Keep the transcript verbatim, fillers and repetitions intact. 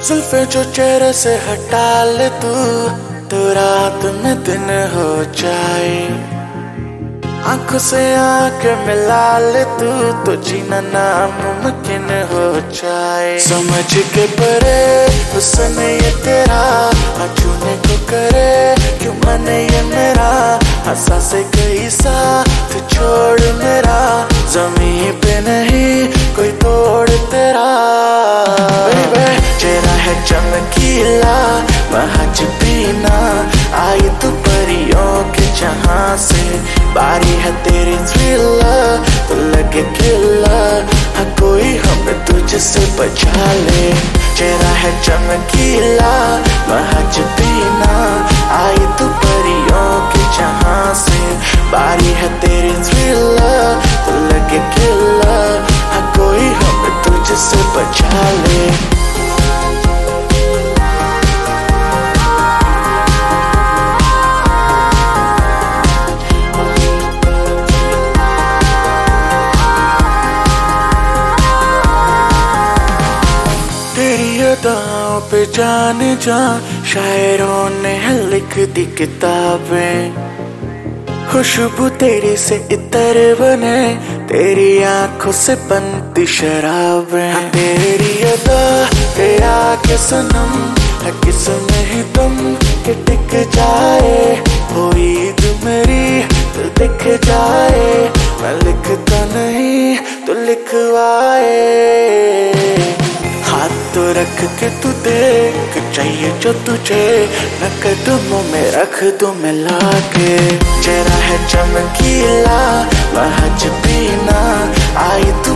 जुल्फे जो चेहरे से हटा ले तू, तो रात में दिन हो जाए। आंखों से आंखें मिला ले तू, तो जीना नामुमकिन हो जाए। समझ के परे हुस्न ये तेरा, छूने को करे क्यों मन ये मेरा। हंसा से कहीं साथ छोड़ मेरा, जमीन पे नहीं कोई तोड़ तेरा। चेहरा है चमकीला महज पीना, आई तू परियों के जहां से। बारी है तेरी थ्रिलर तो लगे किलर, हाँ कोई हमें तुझसे बचा ले। चेहरा है चमकीला महज पीना, आई तू परियों के जहां से। बारी है तेरी थ्रिलर तो लगे किलर, हाँ कोई हमें तुझसे बचा ले। तेरी अदाओं पे जान जा शायरों ने लिख दी किताबें। खुशबू तेरी से इतर बने, तेरी आंखों से बनती शराबें। हाँ तेरी अदा के आगे सनम है किसमें ही तुम के टिक जाए। हो ईद मेरी तो दिख जाए, मैं लिखता नहीं तो लिखवाए। हाथ तो रख के तू देख, चाहिए जो तुझे मैं कदमों में रख दूं मिला के। चेहरा है चमकीला महज पीना, आई तू